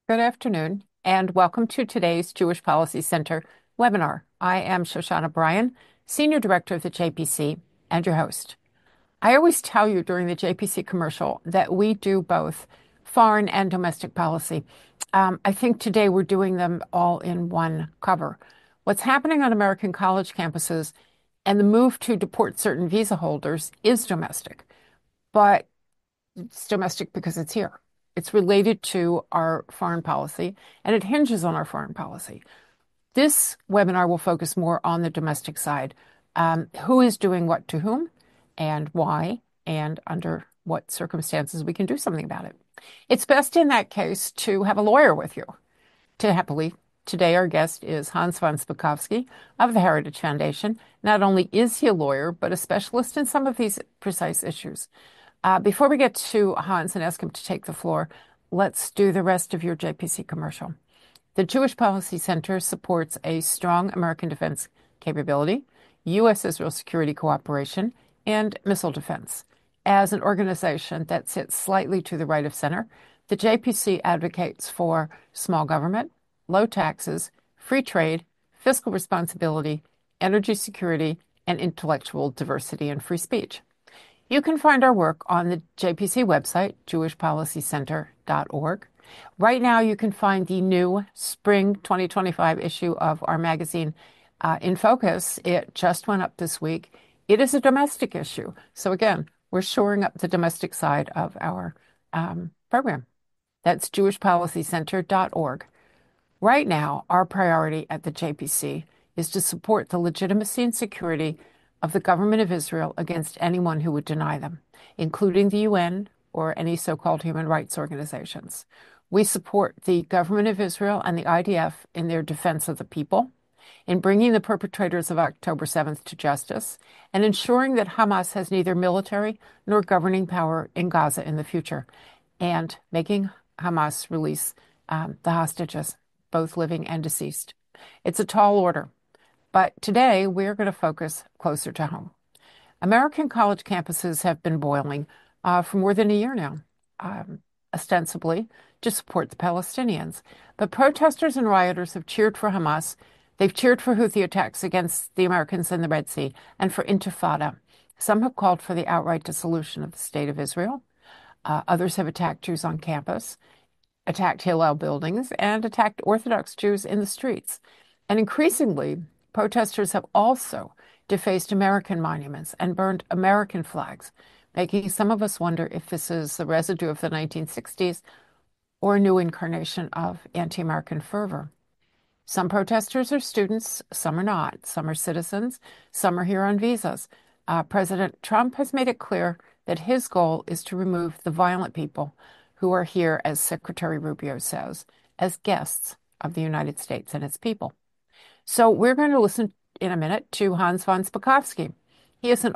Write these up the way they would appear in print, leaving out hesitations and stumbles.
Good afternoon, and welcome to today's Jewish Policy Center webinar. I am Shoshana Bryan, Senior Director of the JPC, and your host. I always tell you during the JPC commercial that we do both foreign and domestic policy. I think today we're doing them all in one cover. What's happening on American college campuses and the move to deport certain visa holders is domestic, but it's domestic because it's here. It's related to our foreign policy, and it hinges on our foreign policy. This webinar will focus more on the domestic side. Who is doing what to whom, and why, and under what circumstances we can do something about it. It's best in that case to have a lawyer with you. Happily, today our guest is Hans von Spakovsky of the Heritage Foundation. Not only is he a lawyer, but a specialist in some of these precise issues. Before we get to Hans and ask him to take the floor, let's do the rest of your JPC commercial. The Jewish Policy Center supports a strong American defense capability, U.S.-Israel security cooperation, and missile defense. As an organization that sits slightly to the right of center, the JPC advocates for small government, low taxes, free trade, fiscal responsibility, energy security, and intellectual diversity and free speech. You can find our work on the JPC website, jewishpolicycenter.org. Right now, you can find the new spring 2025 issue of our magazine, In Focus. It just went up this week. It is a domestic issue. So again, we're shoring up the domestic side of our program. That's jewishpolicycenter.org. Right now, our priority at the JPC is to support the legitimacy and security of the government of Israel against anyone who would deny them, including the UN or any so-called human rights organizations. We support the government of Israel and the IDF in their defense of the people, in bringing the perpetrators of October 7th to justice, and ensuring that Hamas has neither military nor governing power in Gaza in the future, and making Hamas release the hostages, both living and deceased. It's a tall order. But today, we're going to focus closer to home. American college campuses have been boiling for more than a year now, ostensibly to support the Palestinians. But protesters and rioters have cheered for Hamas. They've cheered for Houthi attacks against the Americans in the Red Sea and for Intifada. Some have called for the outright dissolution of the State of Israel. Others have attacked Jews on campus, attacked Hillel buildings, and attacked Orthodox Jews in the streets. And increasingly, protesters have also defaced American monuments and burned American flags, making some of us wonder if this is the residue of the 1960s or a new incarnation of anti-American fervor. Some protesters are students, some are not. Some are citizens, some are here on visas. President Trump has made it clear that his goal is to remove the violent people who are here, as Secretary Rubio says, as guests of the United States and its people. So we're going to listen in a minute to Hans von Spakovsky. He is an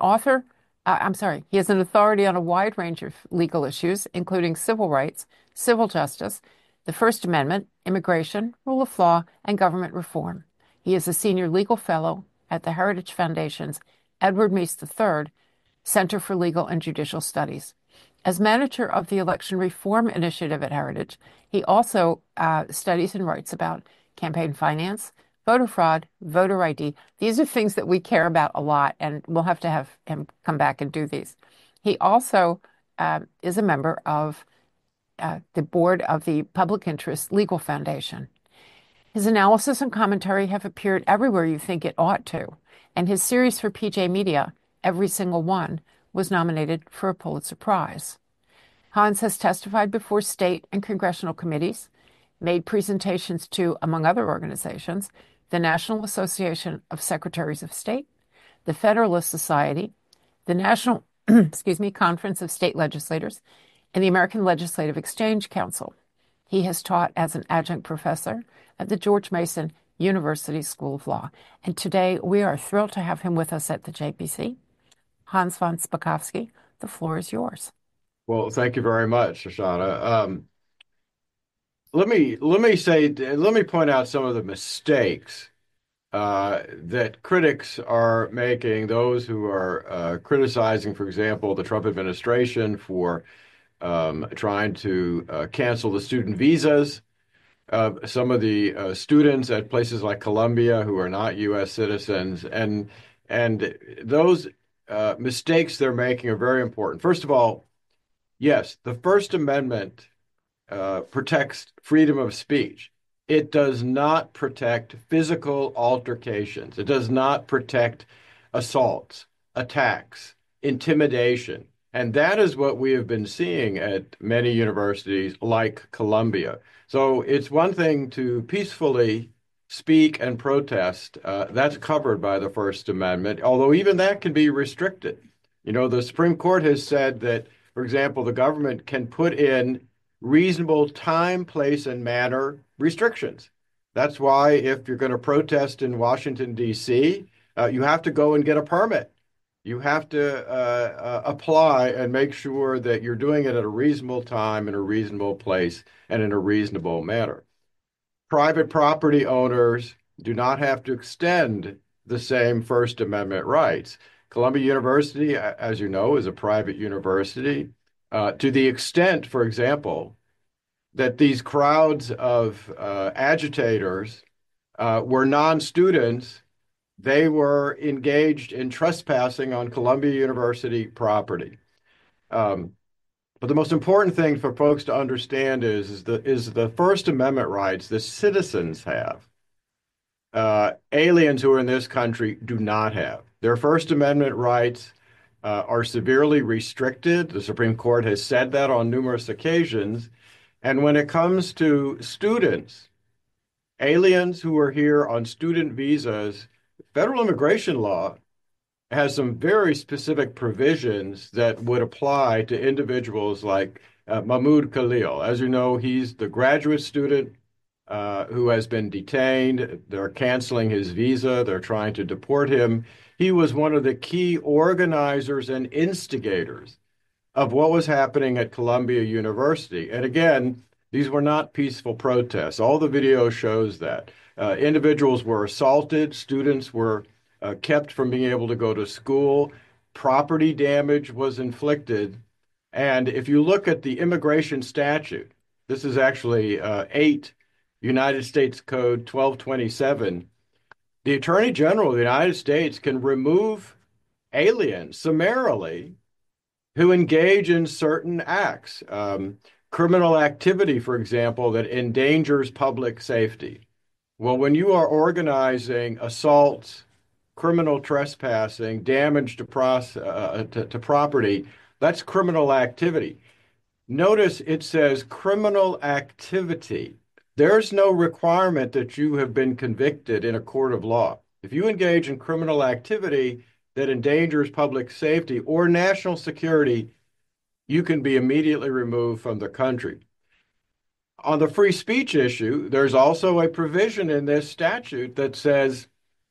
he is an authority on a wide range of legal issues, including civil rights, civil justice, the First Amendment, immigration, rule of law, and government reform. He is a senior legal fellow at the Heritage Foundation's Edward Meese III Center for Legal and Judicial Studies. As manager of the Election Reform Initiative at Heritage, he also studies and writes about campaign finance, voter fraud, voter ID. These are things that we care about a lot, and we'll have to have him come back and do these. He also is a member of the board of the Public Interest Legal Foundation. His analysis and commentary have appeared everywhere you think it ought to, and his series for PJ Media, every single one, was nominated for a Pulitzer Prize. Hans has testified before state and congressional committees, made presentations to, among other organizations, the National Association of Secretaries of State, the Federalist Society, the National Conference of State Legislators, and the American Legislative Exchange Council. He has taught as an adjunct professor at the George Mason University School of Law. And today we are thrilled to have him with us at the JPC. Hans von Spakovsky, the floor is yours. Well, thank you very much, Shoshana. Let me point out some of the mistakes that critics are making. Those who are criticizing, for example, the Trump administration for trying to cancel the student visas some of the students at places like Columbia who are not U.S. citizens, and those mistakes they're making are very important. First of all, yes, the First Amendment protects freedom of speech. It does not protect physical altercations. It does not protect assaults, attacks, intimidation. And that is what we have been seeing at many universities like Columbia. So it's one thing to peacefully speak and protest. That's covered by the First Amendment, although even that can be restricted. You know, the Supreme Court has said that, for example, the government can put in reasonable time, place, and manner restrictions. That's why if you're going to protest in Washington, D.C., you have to go and get a permit. You have to apply and make sure that you're doing it at a reasonable time, in a reasonable place, and in a reasonable manner. Private property owners do not have to extend the same First Amendment rights. Columbia University, as you know, is a private university. To the extent, for example, that these crowds of agitators were non-students. They were engaged in trespassing on Columbia University property. Um, but the most important thing for folks to understand is the First Amendment rights the citizens have. Aliens who are in this country do not have. Their First Amendment rights are severely restricted. The Supreme Court has said that on numerous occasions. And when it comes to students, aliens who are here on student visas, federal immigration law has some very specific provisions that would apply to individuals like Mahmoud Khalil. As you know, he's the graduate student who has been detained. They're canceling his visa. They're trying to deport him. He was one of the key organizers and instigators of what was happening at Columbia University. And again, these were not peaceful protests. All the video shows that. Individuals were assaulted, students were kept from being able to go to school, property damage was inflicted. And if you look at the immigration statute, this is actually 8 United States Code 1227. The Attorney General of the United States can remove aliens summarily who engage in certain acts, criminal activity, for example, that endangers public safety. Well, when you are organizing assaults, criminal trespassing, damage to property, that's criminal activity. Notice it says criminal activity. There's no requirement that you have been convicted in a court of law. If you engage in criminal activity that endangers public safety or national security, you can be immediately removed from the country. On the free speech issue, there's also a provision in this statute that says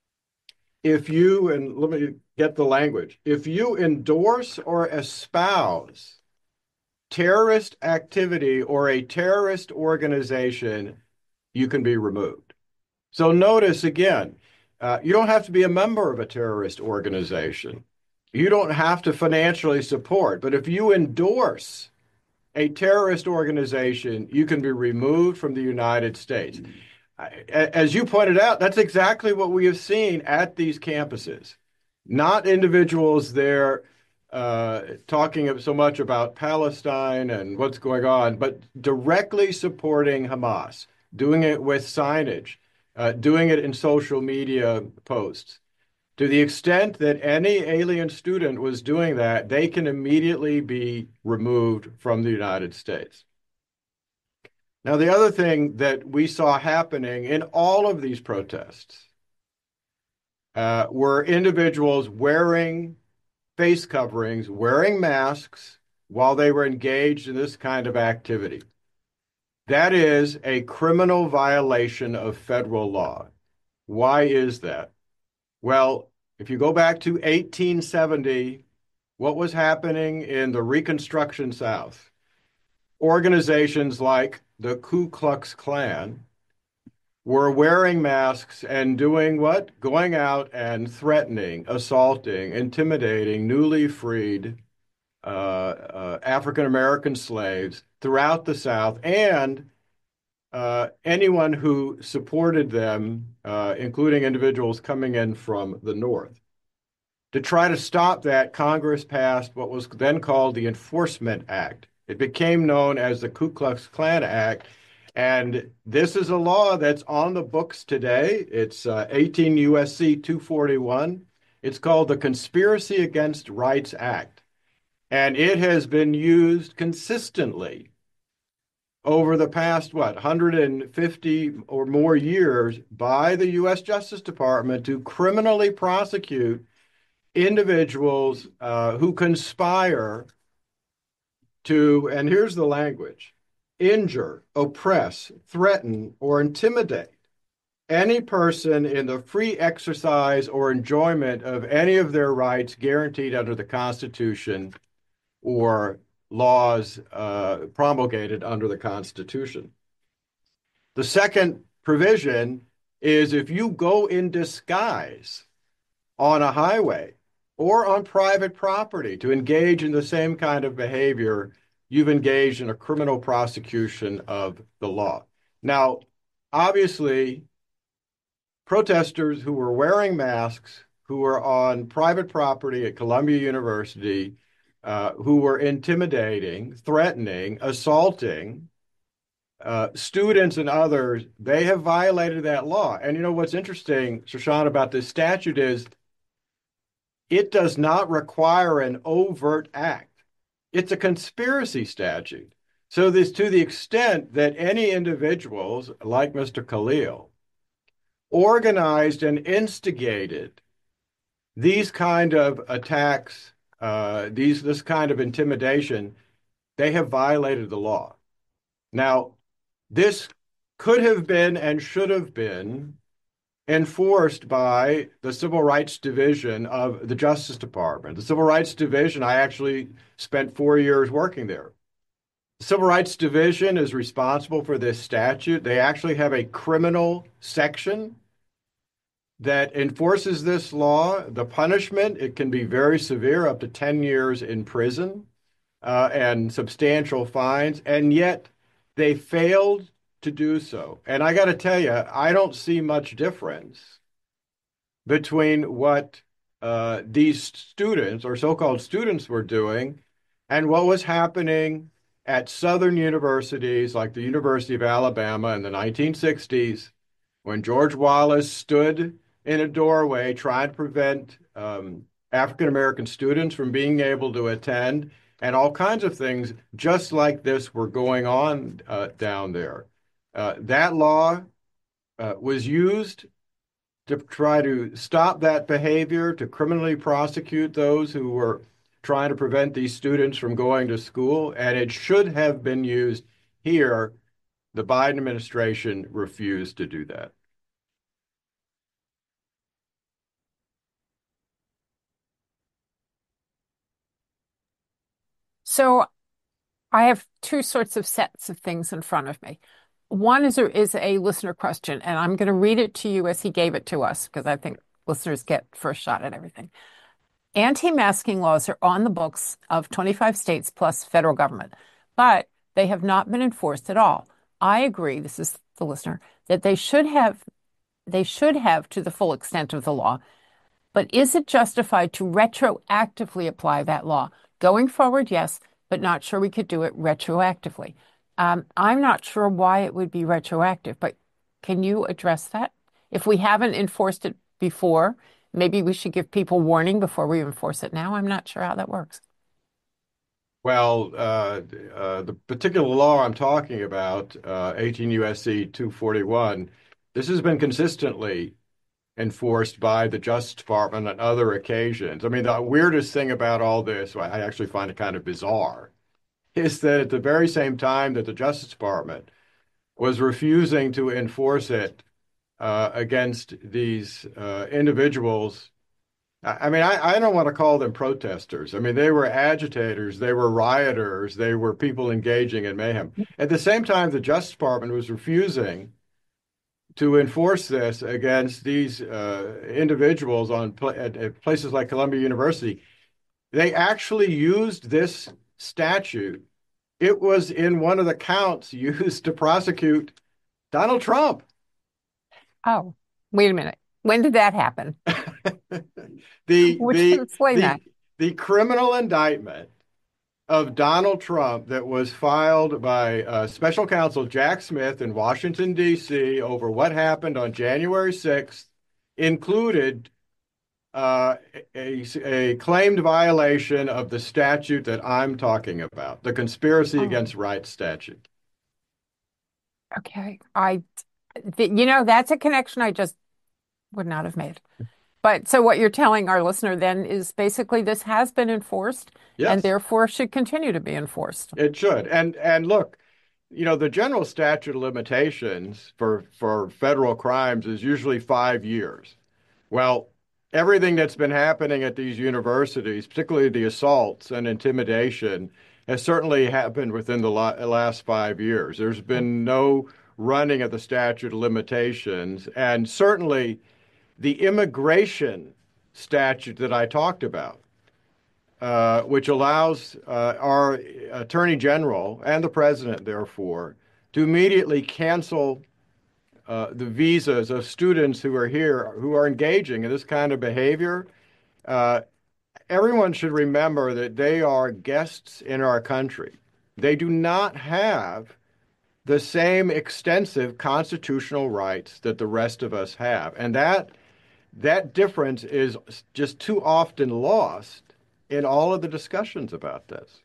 if you, and let me get the language, if you endorse or espouse terrorist activity or a terrorist organization, you can be removed. So notice again, you don't have to be a member of a terrorist organization. You don't have to financially support, but if you endorse a terrorist organization, you can be removed from the United States. As you pointed out, that's exactly what we have seen at these campuses. Not individuals there talking so much about Palestine and what's going on, but directly supporting Hamas, doing it with signage, doing it in social media posts. To the extent that any alien student was doing that, they can immediately be removed from the United States. Now, the other thing that we saw happening in all of these protests were individuals wearing face coverings, wearing masks while they were engaged in this kind of activity. That is a criminal violation of federal law. Why is that? Well, if you go back to 1870, what was happening in the Reconstruction South? Organizations like the Ku Klux Klan were wearing masks and doing what? Going out and threatening, assaulting, intimidating newly freed African American slaves throughout the South and anyone who supported them, including individuals coming in from the North. To try to stop that, Congress passed what was then called the Enforcement Act. It became known as the Ku Klux Klan Act. And this is a law that's on the books today. It's 18 USC 241. It's called the Conspiracy Against Rights Act. And it has been used consistently over the past, 150 or more years by the U.S. Justice Department to criminally prosecute individuals who conspire to, and here's the language, injure, oppress, threaten, or intimidate any person in the free exercise or enjoyment of any of their rights guaranteed under the Constitution or laws promulgated under the Constitution. The second provision is if you go in disguise on a highway or on private property to engage in the same kind of behavior, you've engaged in a criminal prosecution of the law. Now, obviously, protesters who were wearing masks, who were on private property at Columbia University, who were intimidating, threatening, assaulting students and others, they have violated that law. And you know what's interesting, Shoshana, about this statute is it does not require an overt act. It's a conspiracy statute. So this, to the extent that any individuals like Mr. Khalil organized and instigated these kind of attacks, this kind of intimidation, they have violated the law. Now, this could have been and should have been enforced by the Civil Rights Division of the Justice Department. The Civil Rights Division, I actually spent 4 years working there. The Civil Rights Division is responsible for this statute. They actually have a criminal section that enforces this law. The punishment, it can be very severe, up to 10 years in prison and substantial fines, and yet they failed to do so. And I got to tell you, I don't see much difference between what these students or so-called students were doing and what was happening at Southern universities like the University of Alabama in the 1960s when George Wallace stood in a doorway trying to prevent African American students from being able to attend, and all kinds of things just like this were going on down there. That law was used to try to stop that behavior, to criminally prosecute those who were trying to prevent these students from going to school, and it should have been used here. The Biden administration refused to do that. So I have two sorts of sets of things in front of me. One is a listener question, and I'm going to read it to you as he gave it to us because I think listeners get first shot at everything. Anti-masking laws are on the books of 25 states plus federal government, but they have not been enforced at all. I agree, this is the listener, that they should have to the full extent of the law. But is it justified to retroactively apply that law? Going forward, yes, but not sure we could do it retroactively. I'm not sure why it would be retroactive, but can you address that? If we haven't enforced it before, maybe we should give people warning before we enforce it now. I'm not sure how that works. Well, the particular law I'm talking about, 18 USC 241, this has been consistently enforced by the Justice Department on other occasions. I mean, the weirdest thing about all this, I actually find it kind of bizarre, is that at the very same time that the Justice Department was refusing to enforce it against these individuals. I mean, I don't want to call them protesters. I mean, they were agitators, they were rioters, they were people engaging in mayhem. At the same time, the Justice Department was refusing to enforce this against these individuals at places like Columbia University. They actually used this statute. It was in one of the counts used to prosecute Donald Trump. Oh, wait a minute. When did that happen? The Would you the explain that? the criminal indictment of Donald Trump that was filed by special counsel Jack Smith in Washington, D.C. over what happened on January 6th included uh, a claimed violation of the statute that I'm talking about, the Conspiracy Oh, Against Rights statute. okay. That's a connection I just would not have made. But so what you're telling our listener then is basically this has been enforced and Yes, therefore should continue to be enforced. it should. And look, the general statute of limitations for federal crimes is usually 5 years. Well, everything that's been happening at these universities, particularly the assaults and intimidation, has certainly happened within the last 5 years. There's been no running of the statute of limitations, and certainly the immigration statute that I talked about, which allows our attorney general and the president, therefore, to immediately cancel the visas of students who are here who are engaging in this kind of behavior. Uh, Everyone should remember that they are guests in our country. They do not have the same extensive constitutional rights that the rest of us have. And that difference is just too often lost in all of the discussions about this.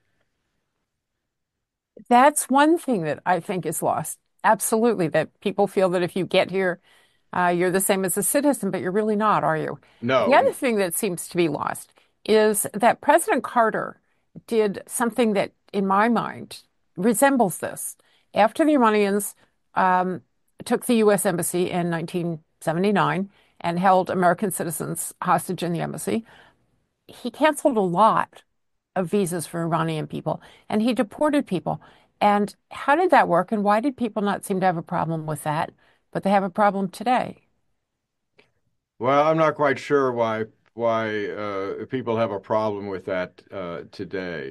That's one thing that I think is lost. Absolutely, that people feel that if you get here, you're the same as a citizen, but you're really not, are you? The No. other thing that seems to be lost is that President Carter did something that, in my mind, resembles this. After the Iranians um, took the U.S. Embassy in 1979 and held American citizens hostage in the embassy, he canceled a lot of visas for Iranian people and he deported people. And how did that work? And why did people not seem to have a problem with that, but they have a problem today? Well, I'm not quite sure why people have a problem with that today.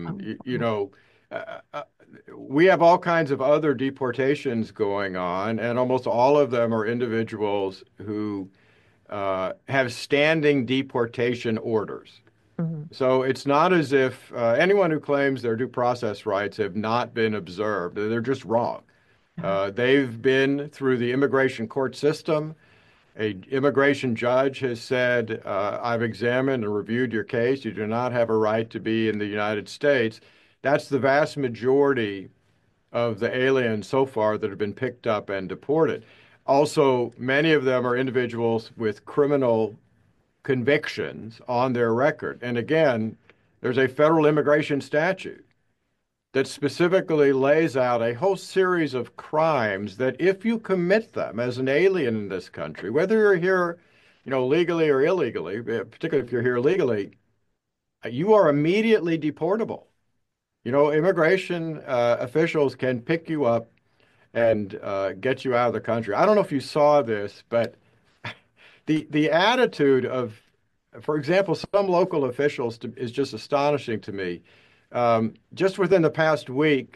Uh, uh, we have all kinds of other deportations going on, and almost all of them are individuals who have standing deportation orders. Mhm. So it's not as if anyone who claims their due process rights have not been observed. They're just wrong. They've been through the immigration court system. An immigration judge has said, I've examined and reviewed your case. You do not have a right to be in the United States. That's the vast majority of the aliens so far that have been picked up and deported. Also, many of them are individuals with criminal convictions on their record. And again, there's a federal immigration statute that specifically lays out a whole series of crimes that if you commit them as an alien in this country, whether you're here, legally or illegally, particularly if you're here legally, you are immediately deportable. Immigration officials can pick you up and get you out of the country. I don't know if you saw this, but the attitude of, for example, some local officials is just astonishing to me. Just within the past week,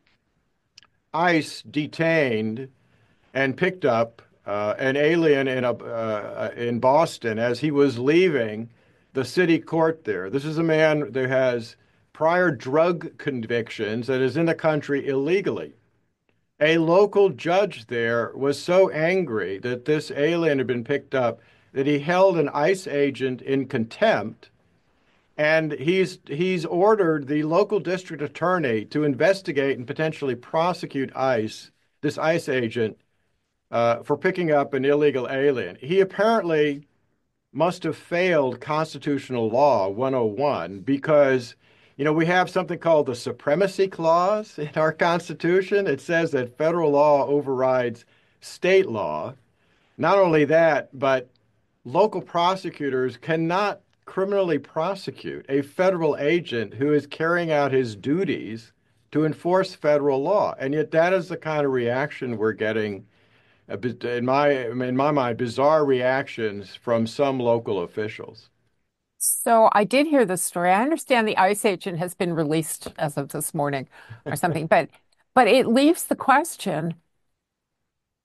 ICE detained and picked up an alien in Boston as he was leaving the city court there. This is a man that has prior drug convictions and is in the country illegally. A local judge there was so angry that this alien had been picked up that he held an ICE agent in contempt, and he's ordered the local district attorney to investigate and potentially prosecute this ICE agent, for picking up an illegal alien. He apparently must have failed Constitutional Law 101 because, we have something called the Supremacy Clause in our Constitution. It says that federal law overrides state law. Not only that, but local prosecutors cannot criminally prosecute a federal agent who is carrying out his duties to enforce federal law. And yet that is the kind of reaction we're getting, in my mind, bizarre reactions from some local officials. So I did hear this story. I understand the ICE agent has been released as of this morning or something, but it leaves the question,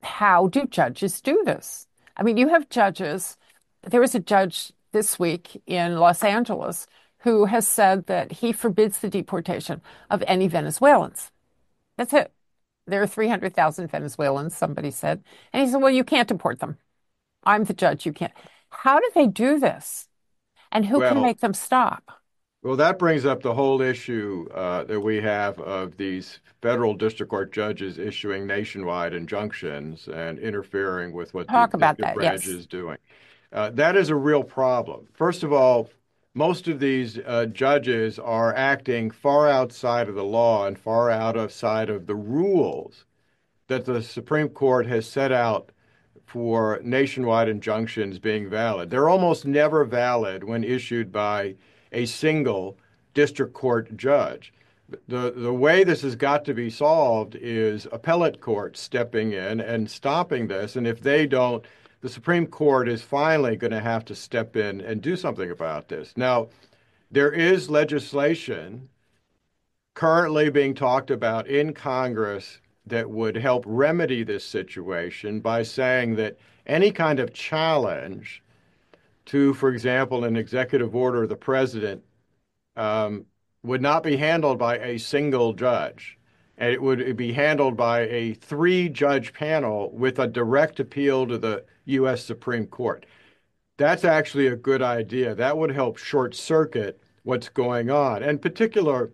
how do judges do this? I mean, you have judges. There was a judge this week in Los Angeles who has said that he forbids the deportation of any Venezuelans. That's it. There are 300,000 Venezuelans, somebody said. And he said, well, you can't deport them. I'm the judge. You can't. How do they do this? And who can Well, make them stop? well, that brings up the whole issue that we have of these federal district court judges issuing nationwide injunctions and interfering with what the Talk about executive that. branch Yes. is doing. That is a real problem. First of all, most of these judges are acting far outside of the law and far outside of the rules that the Supreme Court has set out for nationwide injunctions being valid. They're almost never valid when issued by a single district court judge. The way this has got to be solved is appellate courts stepping in and stopping this. And if they don't, the Supreme Court is finally going to have to step in and do something about this. Now, there is legislation currently being talked about in Congress that would help remedy this situation by saying that any kind of challenge to, for example, an executive order of the president um, would not be handled by a single judge. And it would be handled by a three-judge panel with a direct appeal to the U.S. Supreme Court. That's actually a good idea. That would help short circuit what's going on. And in particular,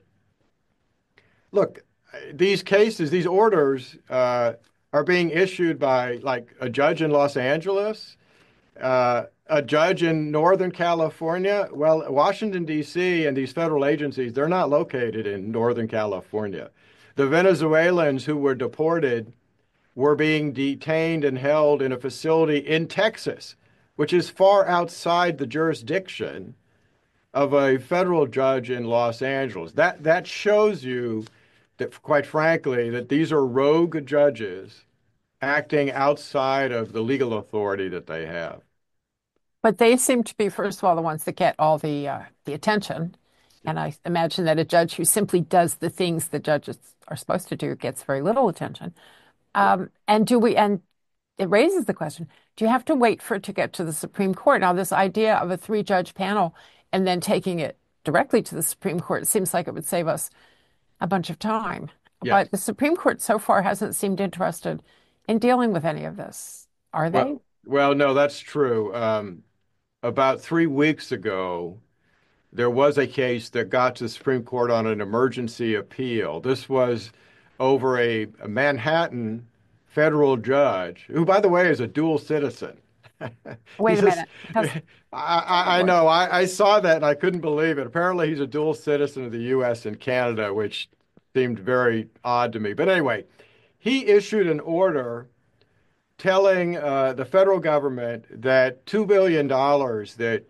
look, these cases, these orders are being issued by like a judge in Los Angeles, a judge in Northern California. Well, Washington, D.C. and these federal agencies, they're not located in Northern California. The Venezuelans who were deported were being detained and held in a facility in Texas, which is far outside the jurisdiction of a federal judge in Los Angeles. That shows you that, quite frankly, that these are rogue judges acting outside of the legal authority that they have. But they seem to be, first of all, the ones that get all the attention. And I imagine that a judge who simply does the things the judges are supposed to do gets very little attention. And it raises the question, do you have to wait for it to get to the Supreme Court? Now, this idea of a three-judge panel and then taking it directly to the Supreme Court seems like it would save us a bunch of time. Yes. But the Supreme Court so far hasn't seemed interested in dealing with any of this, are they? Well, no, that's true. About 3 weeks ago, there was a case that got to the Supreme Court on an emergency appeal. This was over a Manhattan federal judge, who, by the way, is a dual citizen. Wait He's a just, minute. Because, oh I boy. know, I saw that and I couldn't believe it. Apparently, he's a dual citizen of the U.S. and Canada, which seemed very odd to me. But anyway, he issued an order telling the federal government that $2 billion that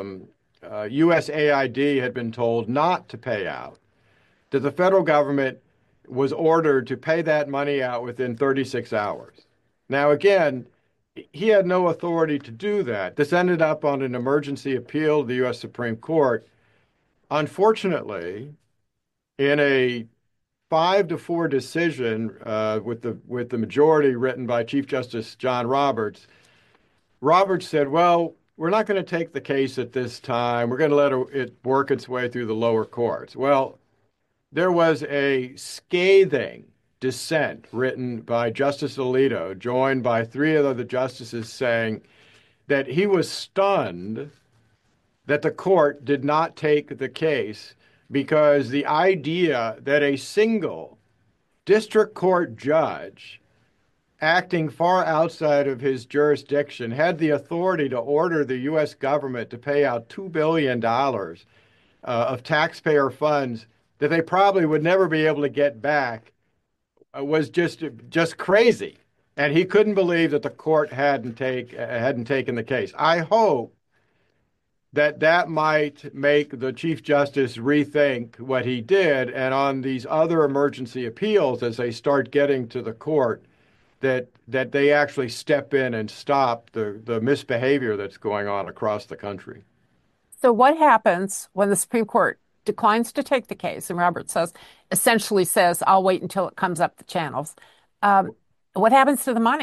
USAID had been told not to pay out, that the federal government was ordered to pay that money out within 36 hours. Now, again, he had no authority to do that. This ended up on an emergency appeal to the U.S. Supreme Court. Unfortunately, in a 5-4 decision with the majority written by Chief Justice John Roberts, Roberts said, "Well, we're not going to take the case at this time. We're going to let it work its way through the lower courts." Well, there was a scathing dissent written by Justice Alito, joined by three other justices, saying that he was stunned that the court did not take the case because the idea that a single district court judge acting far outside of his jurisdiction had the authority to order the U.S. government to pay out $2 billion of taxpayer funds that they probably would never be able to get back was just crazy. And he couldn't believe that the court hadn't taken the case. I hope that might make the Chief Justice rethink what he did, and on these other emergency appeals, as they start getting to the court, that they actually step in and stop the misbehavior that's going on across the country. So what happens when the Supreme Court declines to take the case and Roberts essentially says, I'll wait until it comes up the channels. Um, what happens to the money?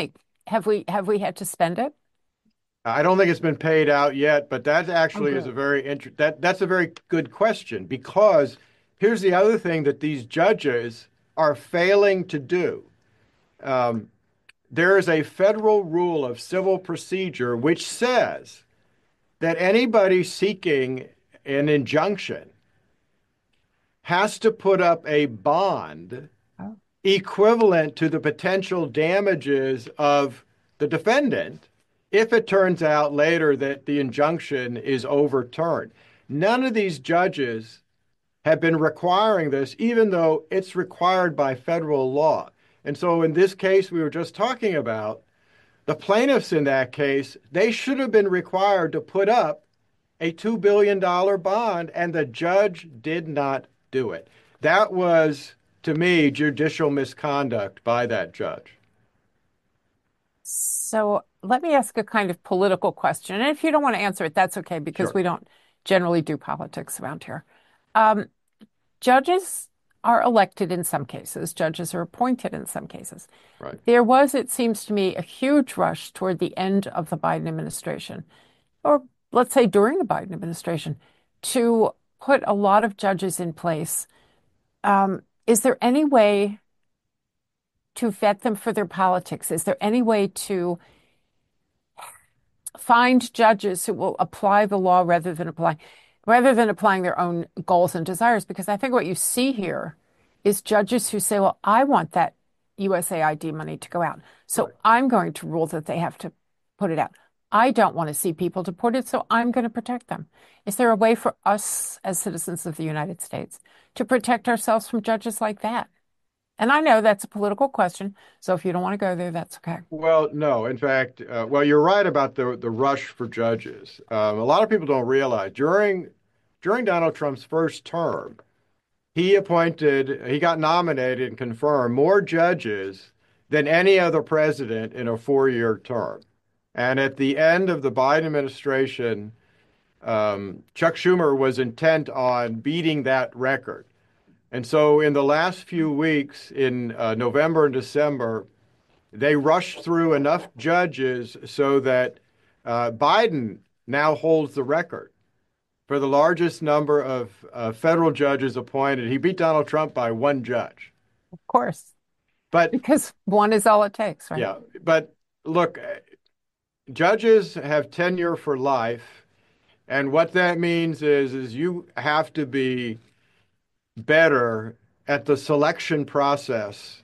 Have we had to spend it? I don't think it's been paid out yet, but that Oh, actually is a good. very that's a very good question because here's the other thing that these judges are failing to do. Um, there is a federal rule of civil procedure which says that anybody seeking an injunction has to put up a bond Oh, equivalent to the potential damages of the defendant if it turns out later that the injunction is overturned. None of these judges have been requiring this, even though it's required by federal law. And so in this case we were just talking about, the plaintiffs in that case, they should have been required to put up a $2 billion bond, and the judge did not do it. That was, to me, judicial misconduct by that judge. so let me ask a kind of political question. And if you don't want to answer it, that's okay because Sure. we don't generally do politics around here. Um, Judges are elected in some cases, judges are appointed in some cases. Right. There was, it seems to me, a huge rush toward the end of the Biden administration, or let's say during the Biden administration, to put a lot of judges in place. Is there any way to vet them for their politics? Is there any way to find judges who will apply the law rather than applying their own goals and desires? Because I think what you see here is judges who say, well, I want that USAID money to go out. So Right. I'm going to rule that they have to put it out. I don't want to see people deported, so I'm going to protect them. Is there a way for us as citizens of the United States to protect ourselves from judges like that? And I know that's a political question, so if you don't want to go there, that's okay. Well, no. In fact, well, you're right about the rush for judges. A lot of people don't realize during Donald Trump's first term, he got nominated and confirmed more judges than any other president in a 4-year term. And at the end of the Biden administration, Chuck Schumer was intent on beating that record. And so in the last few weeks, in November and December, they rushed through enough judges so that Biden now holds the record for the largest number of federal judges appointed. He beat Donald Trump by one judge. Of course, But because one is all it takes, right? yeah, but look, judges have tenure for life, and what that means is you have to be better at the selection process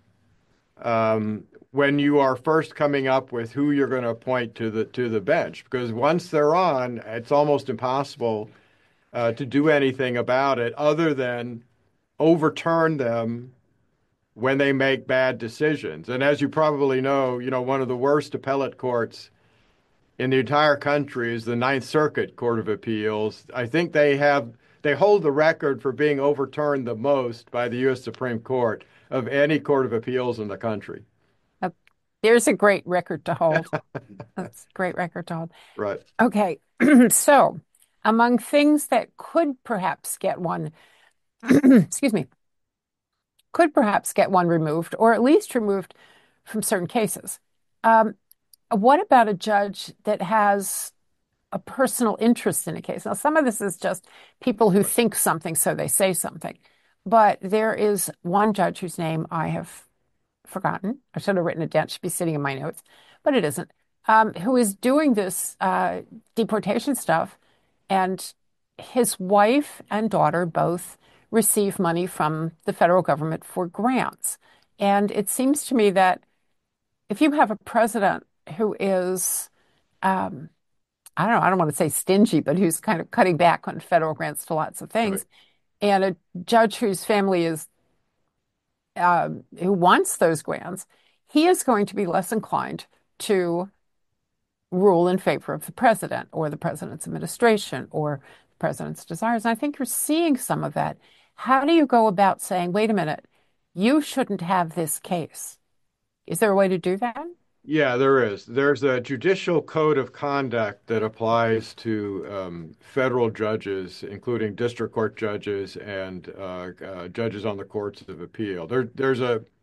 when you are first coming up with who you're going to appoint to the bench, because once they're on, it's almost impossible to do anything about it other than overturn them when they make bad decisions. And as you probably know, one of the worst appellate courts in the entire country is the Ninth Circuit Court of Appeals. I think they hold the record for being overturned the most by the U.S. Supreme Court of any court of appeals in the country. Uh, There's a great record to hold. That's a great record to hold. Right. Okay, so among things that could perhaps get one, excuse me, could perhaps get one removed, or at least removed from certain cases. Um, what about a judge that has a personal interest in a case? Now, some of this is just people who think something, so they say something. But there is one judge whose name I have forgotten. I should have written it down. It should be sitting in my notes, but it isn't. Who is doing this deportation stuff, and his wife and daughter both receive money from the federal government for grants. And it seems to me that if you have a president who is, um, I don't want to say stingy, but who's kind of cutting back on federal grants to lots of Right. things, and a judge whose family is who wants those grants, he is going to be less inclined to rule in favor of the president or the president's administration or the president's desires. And I think you're seeing some of that. How do you go about saying, wait a minute, you shouldn't have this case? Is there a way to do that? Yeah, there is. There's a judicial code of conduct that applies to federal judges, including district court judges and judges on the courts of appeal. There's a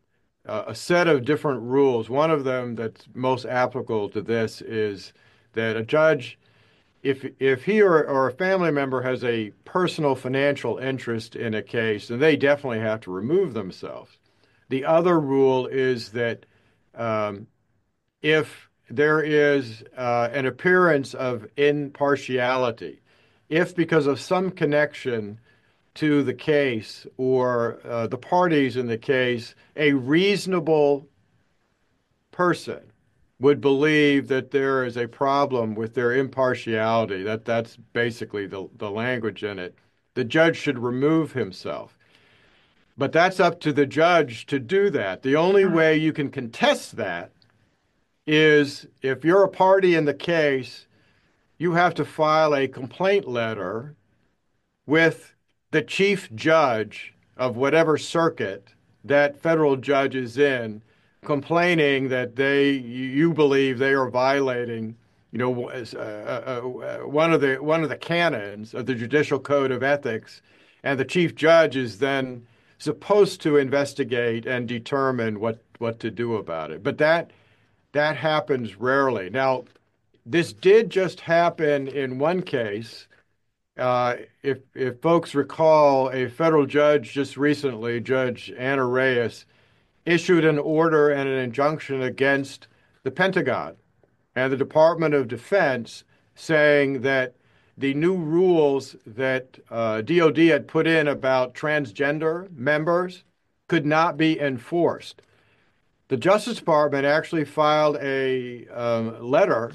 a set of different rules. One of them that's most applicable to this is that a judge, if he or a family member has a personal financial interest in a case, then they definitely have to remove themselves. The other rule is that um, if there is an appearance of impartiality, if because of some connection to the case or the parties in the case, a reasonable person would believe that there is a problem with their impartiality, that's basically the language in it, the judge should remove himself. But that's up to the judge to do that. The only way you can contest that is if you're a party in the case, you have to file a complaint letter with the chief judge of whatever circuit that federal judge is in, complaining that you believe they are violating, one of the canons of the Judicial Code of Ethics, and the chief judge is then supposed to investigate and determine what to do about it. But that happens rarely. Now, this did just happen in one case. If folks recall, a federal judge just recently, Judge Anna Reyes, issued an order and an injunction against the Pentagon and the Department of Defense, saying that the new rules that DOD had put in about transgender members could not be enforced. The Justice Department actually filed a letter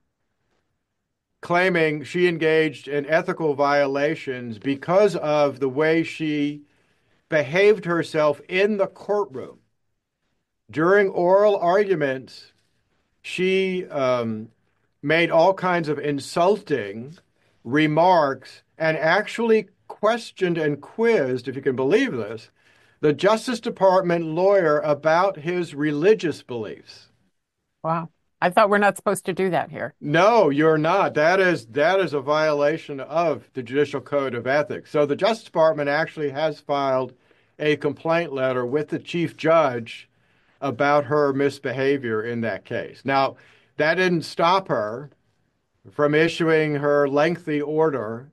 claiming she engaged in ethical violations because of the way she behaved herself in the courtroom. During oral arguments, she made all kinds of insulting remarks and actually questioned and quizzed, if you can believe this, the Justice Department lawyer about his religious beliefs. Wow. I thought we're not supposed to do that here. No, you're not. That is a violation of the Judicial Code of Ethics. So the Justice Department actually has filed a complaint letter with the chief judge about her misbehavior in that case. Now, that didn't stop her from issuing her lengthy order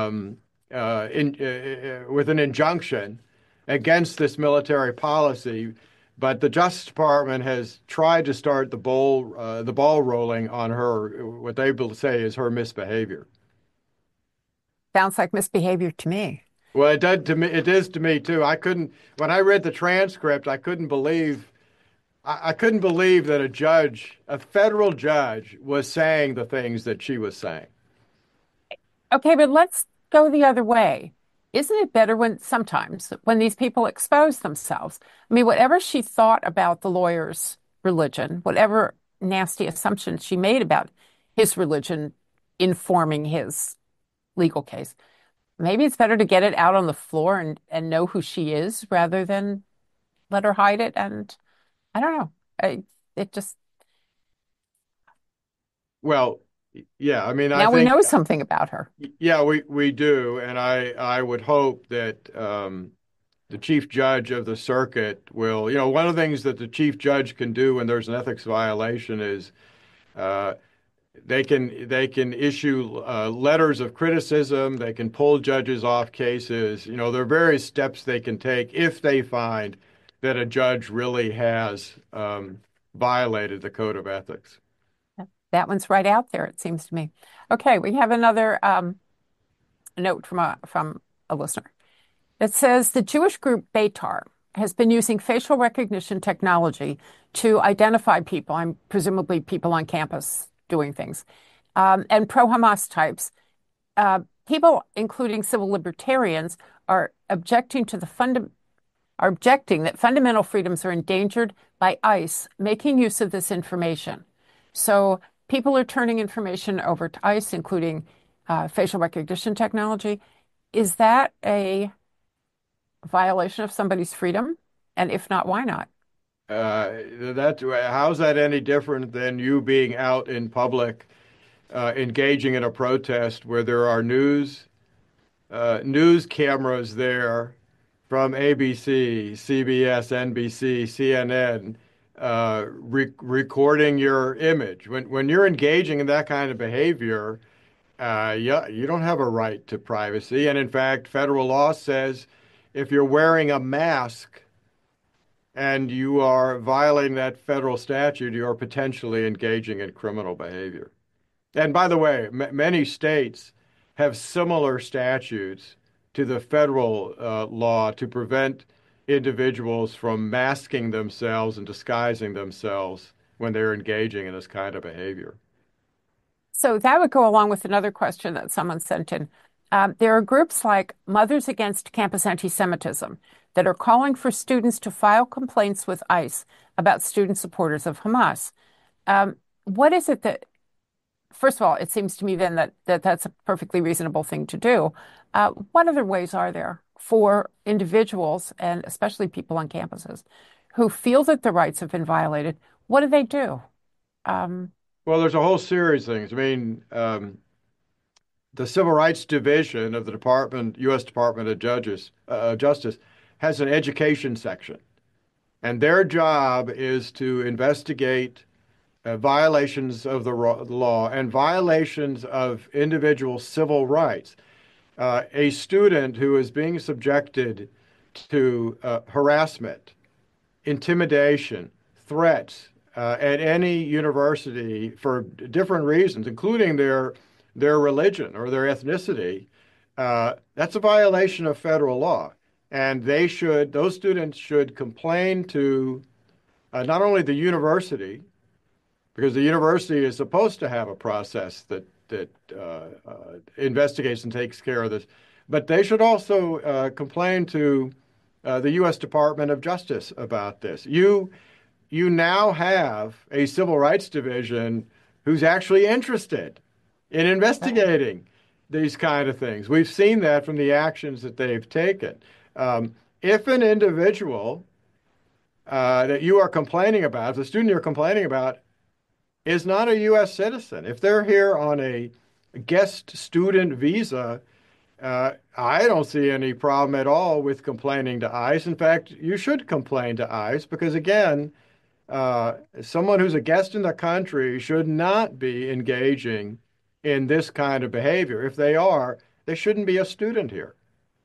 with an injunction against this military policy. But the Justice Department has tried to start the ball rolling on her, what they will say is her misbehavior. Sounds like misbehavior to me. Well, it did to me. It is to me too. When I read the transcript, I couldn't believe that a federal judge, was saying the things that she was saying. Okay, but let's go the other way. Isn't it better when these people expose themselves? I mean, whatever she thought about the lawyer's religion, whatever nasty assumptions she made about his religion informing his legal case, maybe it's better to get it out on the floor and know who she is rather than let her hide it. And I don't know. It just, Well, yeah, I mean, I now we think, know something about her. yeah, we do, and I would hope that the chief judge of the circuit will, one of the things that the chief judge can do when there's an ethics violation is uh, they can issue letters of criticism. They can pull judges off cases. There are various steps they can take if they find that a judge really has violated the code of ethics. That one's right out there, it seems to me. Okay, we have another note from a listener. It says the Jewish group Beitar has been using facial recognition technology to identify people, I'm presumably people on campus doing things, and pro-Hamas types. People, including civil libertarians, are objecting that fundamental freedoms are endangered by ICE making use of this information. So people are turning information over to ICE, including facial recognition technology. Is that a violation of somebody's freedom? And if not, why not? How's that any different than you being out in public, engaging in a protest where there are news cameras there from ABC, CBS, NBC, CNN, recording your image. When you're engaging in that kind of behavior, yeah, you don't have a right to privacy. And in fact, federal law says if you're wearing a mask and you are violating that federal statute, you are potentially engaging in criminal behavior. And by the way, many states have similar statutes to the federal law to prevent individuals from masking themselves and disguising themselves when they're engaging in this kind of behavior. So that would go along with another question that someone sent in. There are groups like Mothers Against Campus Anti-Semitism that are calling for students to file complaints with ICE about student supporters of Hamas. What is it that, first of all, it seems to me then that that's a perfectly reasonable thing to do. What other ways are there for individuals and especially people on campuses who feel that their rights have been violated? What do they do? Um, Well, there's a whole series of things. I mean, the Civil Rights Division of the U.S. Department of Justice has an education section, and their job is to investigate violations of the law and violations of individual civil rights. A student who is being subjected to harassment, intimidation, threats at any university for different reasons, including their religion or their ethnicity, that's a violation of federal law. And those students should complain to not only the university, because the university is supposed to have a process that investigates and takes care of this, but they should also complain to the U.S. Department of Justice about this. You now have a civil rights division who's actually interested in investigating these kind of things. We've seen that from the actions that they've taken. If an individual that you are complaining about, if the student you're complaining about is not a U.S. citizen, if they're here on a guest student visa, I don't see any problem at all with complaining to ICE. In fact, you should complain to ICE because, again, someone who's a guest in the country should not be engaging in this kind of behavior. If they are, they shouldn't be a student here.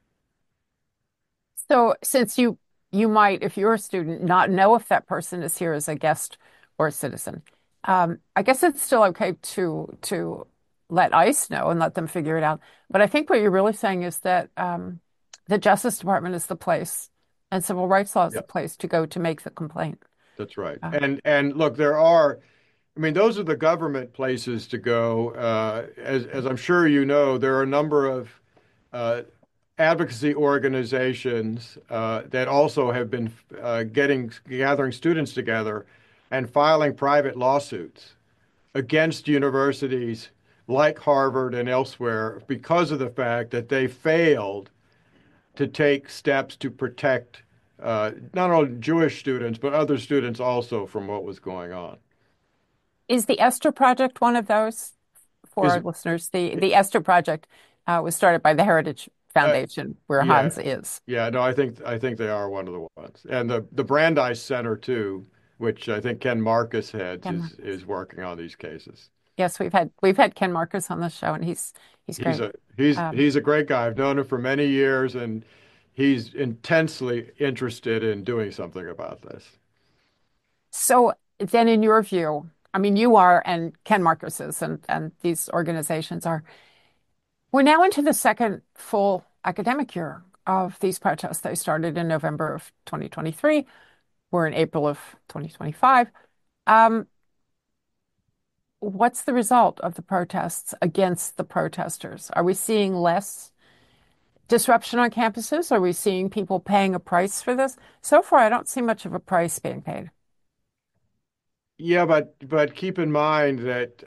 So since you might, if you're a student, not know if that person is here as a guest or a citizen, I guess it's still okay to let ICE know and let them figure it out. But I think what you're really saying is that the Justice Department is the place and civil rights law is the Yeah, place to go to make the complaint. that's right. Uh, And look, I mean, those are the government places to go. As I'm sure you know, there are a number of uh, advocacy organizations that also have been gathering students together and filing private lawsuits against universities like Harvard and elsewhere because of the fact that they failed to take steps to protect not only Jewish students, but other students also from what was going on. is the Esther Project one of those for Is our listeners? The Esther Project was started by the Heritage uh, Foundation, where yeah, Hans is. yeah, no, I think they are one of the ones. And the Brandeis Center too, which I think Ken Marcus heads, Ken is Marcus. working on these cases. Yes, we've had Ken Marcus on the show, and he's He's great. a he's Um, he's a great guy. I've known him for many years, and he's intensely interested in doing something about this. so then, in your view, I mean, you are, and Ken Marcus is, and these organizations are. We're now into the second full academic year of these protests. They started in November of 2023. We're in April of 2025. Um, what's the result of the protests against the protesters? Are we seeing less disruption on campuses? Are we seeing people paying a price for this? So far, I don't see much of a price being paid. Yeah, but keep in mind that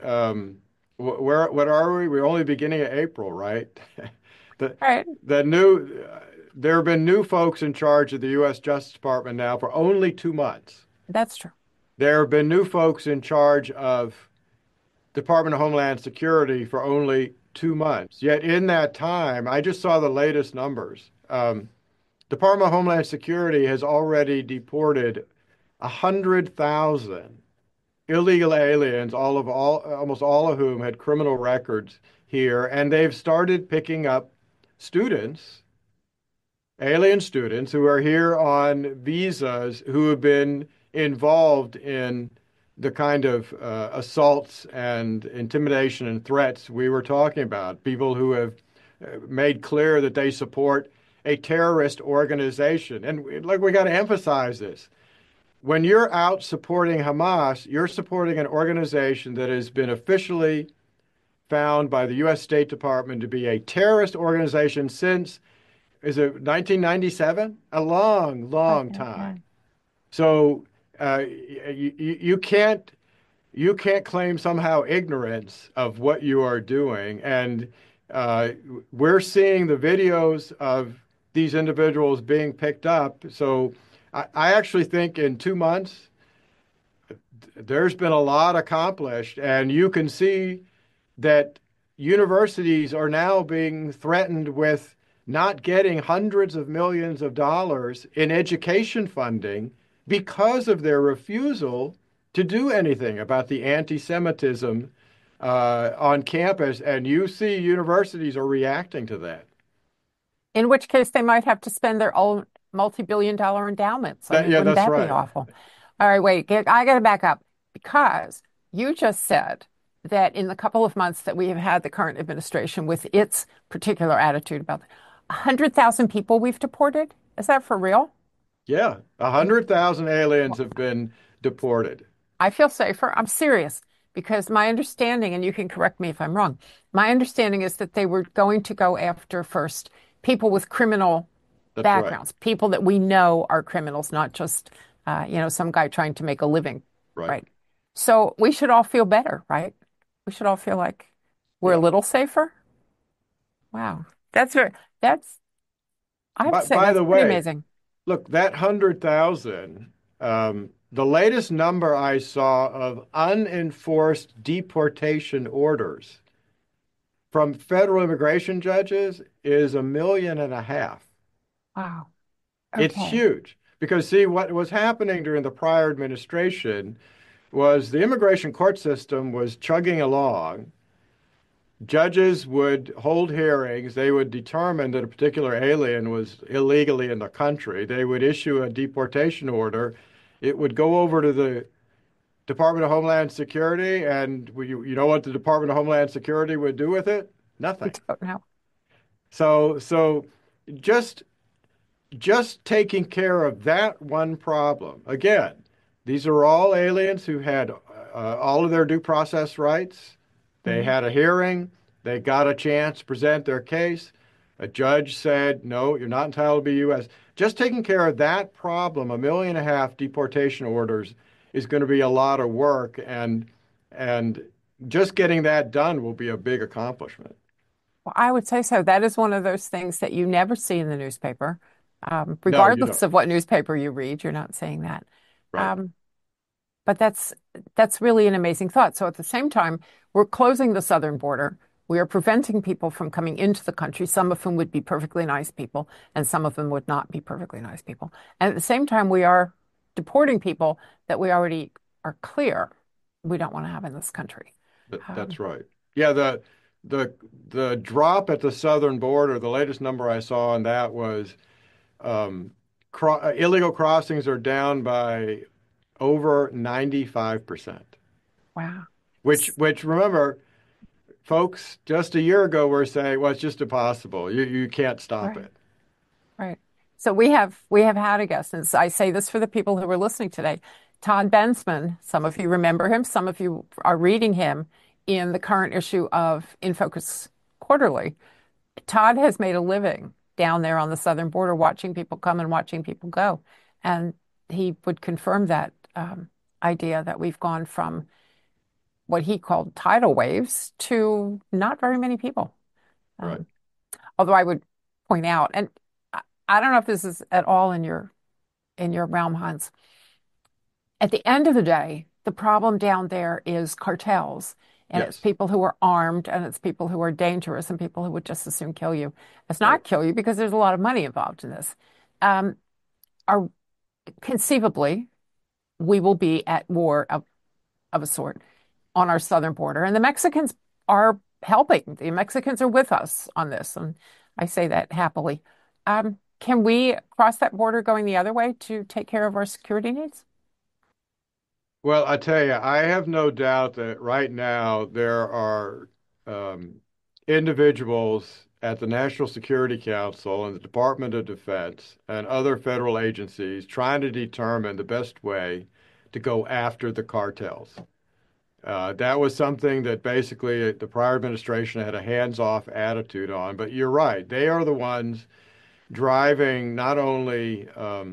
what are we? We're only beginning of April, right? The All right, the new there have been new folks in charge of the U.S. Justice Department now for only 2 months. that's true. There have been new folks in charge of Department of Homeland Security for only 2 months. Yet in that time, I just saw the latest numbers. Department of Homeland Security has already deported 100,000 illegal aliens, almost all of whom had criminal records here, and they've started picking up students, alien students who are here on visas who have been involved in the kind of assaults and intimidation and threats we were talking about. People who have made clear that they support a terrorist organization. And like we got to emphasize this. When you're out supporting Hamas, you're supporting an organization that has been officially found by the U.S. State Department to be a terrorist organization since, is it 1997? A long, Right, long right, time. right. So you can't claim somehow ignorance of what you are doing. And uh, we're seeing the videos of these individuals being picked up. So I actually think in 2 months, there's been a lot accomplished, and you can see that universities are now being threatened with not getting hundreds of millions of dollars in education funding because of their refusal to do anything about the anti-Semitism on campus. And you see universities are reacting to that. In which case, they might have to spend their own multi-billion dollar endowments. I mean, Yeah, wouldn't that's that be right. awful? All right, wait, I got to back up because you just said that in the couple of months that we have had the current administration with its particular attitude about 100,000 people we've deported. Is that for real? Yeah, 100,000 aliens have been deported. I feel safer. I'm serious because my understanding, and you can correct me if I'm wrong, my understanding is that they were going to go after first people with criminal That's right. backgrounds, people that we know are criminals, not just, some guy trying to make a living, Right. right? So we should all feel better, right? We should all feel like we're a Yeah. little safer. Wow. That's very, that's, I have to say, By that's the pretty way, amazing. look, that 100,000, the latest number I saw of unenforced deportation orders from federal immigration judges is 1.5 million. Wow. It's Okay. huge because, see, what was happening during the prior administration was the immigration court system was chugging along. Judges would hold hearings. They would determine that a particular alien was illegally in the country. They would issue a deportation order. It would go over to the Department of Homeland Security, and you know what the Department of Homeland Security would do with it? I Nothing. don't know. So just just taking care of that one problem. Again, these are all aliens who had all of their due process rights. They Mhm. had a hearing. They got a chance to present their case. A judge said, no, you're not entitled to be U.S. Just taking care of that problem, 1.5 million deportation orders, is going to be a lot of work, and just getting that done will be a big accomplishment. Well, I would say so. That is one of those things that you never see in the newspaper. No, you Regardless don't. of what newspaper you read, you're not seeing that. Right. Um, but that's really an amazing thought. So at the same time, we're closing the southern border. We are preventing people from coming into the country, some of whom would be perfectly nice people, and some of them would not be perfectly nice people. And at the same time, we are deporting people that we already are clear we don't want to have in this country. That's Um, right. Yeah, the the drop at the southern border, the latest number I saw on that was um, illegal crossings are down by over 95%. wow. Which remember, folks, just a year ago we're saying, well, it's just impossible. You can't stop Right. it. Right. So we have had a guest, and I say this for the people who are listening today. Todd Bensman, some of you remember him, some of you are reading him in the current issue of In Focus Quarterly. Todd has made a living down there on the southern border, watching people come and watching people go. And he would confirm that idea that we've gone from what he called tidal waves to not very many people. Right. Um, Although I would point out, and I don't know if this is at all in your realm, Hans. At the end of the day, the problem down there is cartels, and it's Yes. people who are armed, and it's people who are dangerous, and people who would just as soon kill you as Right. not kill you because there's a lot of money involved in this. are conceivably we will be at war of a sort on our southern border. And the Mexicans are helping. The Mexicans are with us on this. And I say that happily. Can we cross that border going the other way to take care of our security needs? Well, I tell you, I have no doubt that right now there are um, individuals at the National Security Council and the Department of Defense and other federal agencies trying to determine the best way to go after the cartels. That was something that basically the prior administration had a hands-off attitude on. But you're right, they are the ones driving not only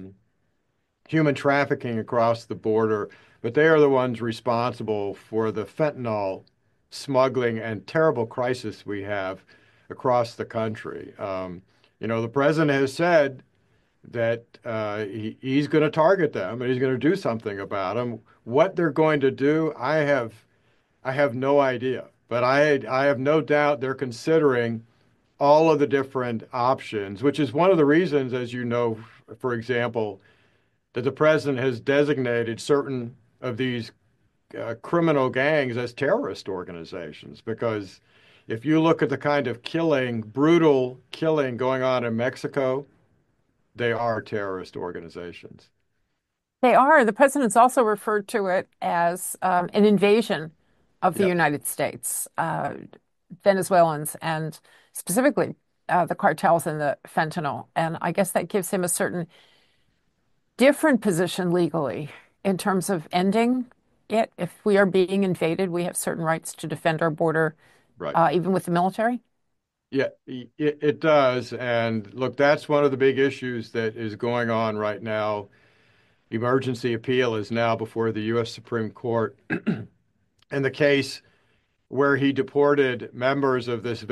human trafficking across the border, but they are the ones responsible for the fentanyl smuggling and terrible crisis we have across the country. The president has said that he's going to target them and he's going to do something about them. What they're going to do, I have no idea, but I have no doubt they're considering all of the different options, which is one of the reasons, as you know, for example, that the president has designated certain of these criminal gangs as terrorist organizations. Because if you look at the kind of killing, brutal killing going on in Mexico, they are terrorist organizations. They are. The president's also referred to it as an invasion of the Yeah, United States, Venezuelans, and specifically the cartels and the fentanyl. And I guess that gives him a certain different position legally in terms of ending it. If we are being invaded, we have certain rights to defend our border, right. even with the military. Yeah, it does. And look, that's one of the big issues that is going on right now. Emergency appeal is now before the U.S. Supreme Court. In the case where he deported members of this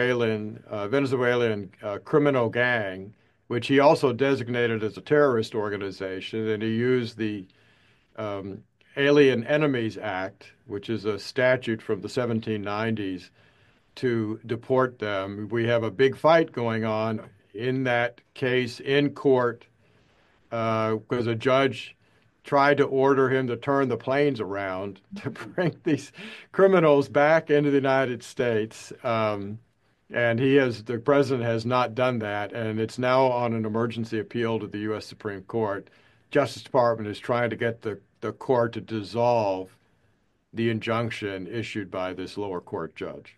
Venezuelan criminal gang, which he also designated as a terrorist organization, and he used the um, Alien Enemies Act, which is a statute from the 1790s, to deport them. We have a big fight going on in that case in court because a judge tried to order him to turn the planes around to bring these criminals back into the United States. And the president has not done that. And it's now on an emergency appeal to the U.S. Supreme Court. Justice Department is trying to get the court to dissolve the injunction issued by this lower court judge.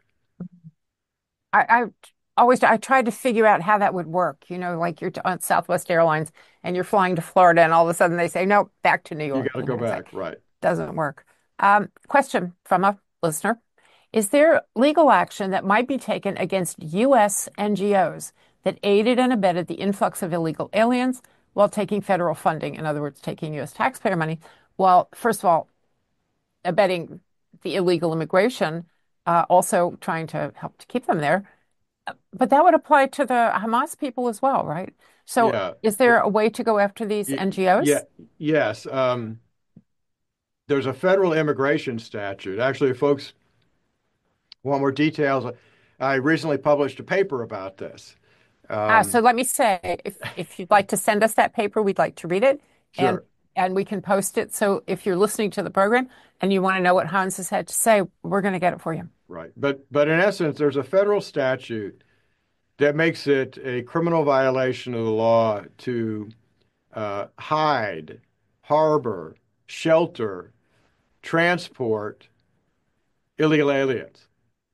I always I tried to figure out how that would work. You know, like you're on Southwest Airlines and you're flying to Florida, and all of a sudden they say, "No, back to New You York." got to You know, go it's like back, right? doesn't work. Question from a listener: is there legal action that might be taken against U.S. NGOs that aided and abetted the influx of illegal aliens while taking federal funding? In other words, taking U.S. taxpayer money, while first of all abetting the illegal immigration, also trying to help to keep them there. But that would apply to the Hamas people as well, right? So Yeah. is there a way to go after these Yeah. NGOs? Yes. There's a federal immigration statute. Actually, if folks want more details, I recently published a paper about this. So Um, let me say, if you'd like to send us that paper, we'd like to read it, and sure. and we can post it. So if you're listening to the program and you want to know what Hans has had to say, we're going to get it for you. Right. But in essence, there's a federal statute that makes it a criminal violation of the law to hide, harbor, shelter, transport illegal aliens.